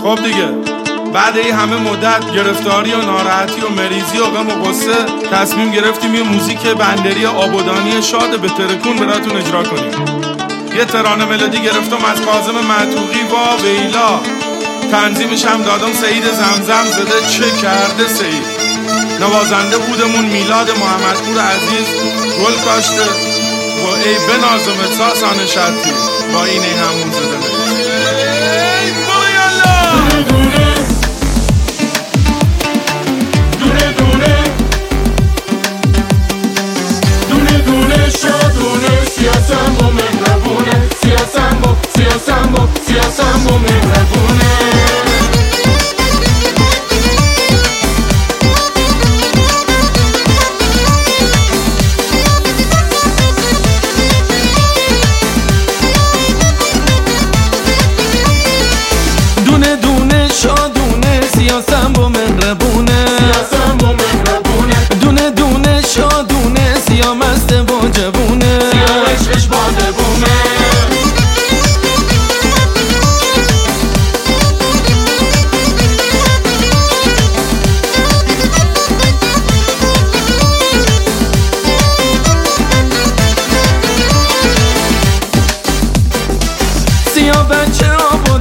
خب دیگه بعد این همه مدت گرفتاری و ناراحتی و مریضی و غم و غصه تصمیم گرفتیم یه موزیک بندری آبادانی شاد به ترکون براتون اجرا کنیم. یه ترانه ملودی گرفتم از کاظم معتوقی با ویلا، تنظیمش هم دادم سعید زمزم زده چه کرده سعید، نوازنده بودمون میلاد محمدپور عزیز گل کاشته و ای بنازم ساسان شرطی با اینه همون زده سیاسم و مهربونه دونه دونه شادونه سیاسم و مهربونه دونه دونه شادونه سیا مست و جوونه سیا عشقش باده بومه سیا بچه